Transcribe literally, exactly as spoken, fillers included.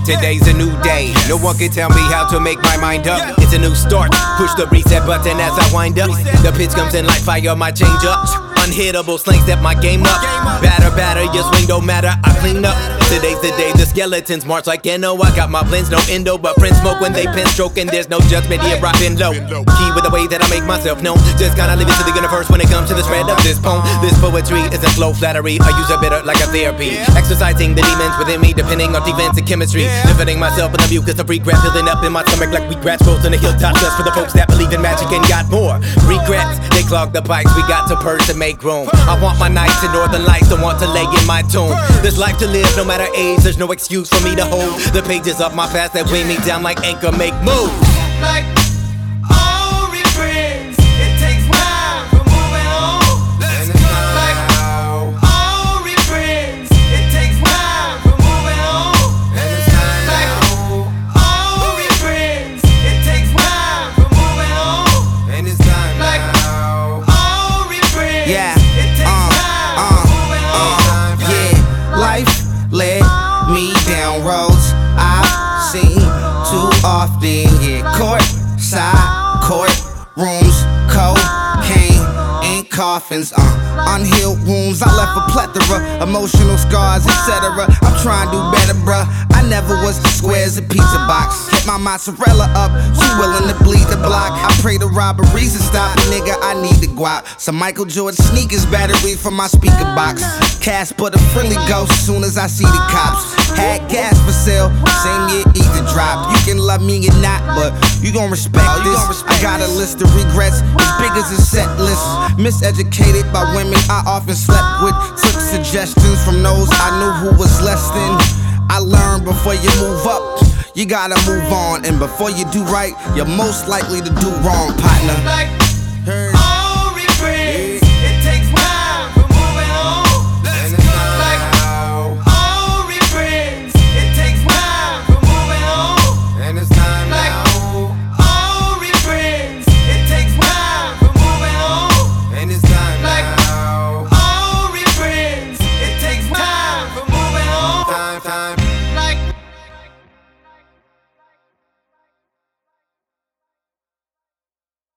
Today's a new day. No one can tell me how to make my mind up. It's a new start. Push the reset button as I wind up. The pitch comes in like fire, my change up. Unhittable slang, step my game up. Batter, batter, your swing don't matter, I clean up. Today's the day, the skeletons march like Eno. I got my blends, no endo, but friends smoke when they pen stroke. And there's no judgment here, rockin' low. Key with the way that I make myself known. Just kinda live it to the universe when it comes to the spread of this poem. This poetry isn't flow flattery, I use a bitter like a therapy. Exercising the demons within me, depending on defense and chemistry. Defending myself in the mucus of regret, building up in my stomach like wheatgrass grows on the hilltop. Just for the folks that believe in magic and got more regrets. They clog the pipes, we got to purge to make room. I want my nights and northern lights, don't want to lay in my tomb. There's life to live, no matter age, there's no excuse for me to hold the pages of my past that weigh me down like anchor, make moves. Like all reprints, it takes time for moving on. Let's go. Like all reprints, it takes time for moving on. Like all reprints, it takes time for moving on. And it's time Like now. all reprints, Yeah. it takes time for moving on. Yeah, life led me down roads I've seen too often. Yeah, court side, court rooms, cocaine and coffins. Uh, unhealed wounds, I left a plethora, emotional scars, et cetera. I'm trying to do better, bruh. I never was square as a pizza box. Hit my mozzarella up, too willing to bleed the block. I pray the robberies to stop, nigga. I need to go out. Some Michael Jordan sneakers, battery from my speaker box. Cash but a friendly ghost soon as I see the cops. Had gas for sale, same year either drop. You can love me or not, but you gon' respect oh, this. Respect I got a list of regrets as big as a set list. Miseducated by women I often slept with. Took suggestions from those I knew who was less than. I learned before you move up, you gotta move on. And before you do right, you're most likely to do wrong, partner. Like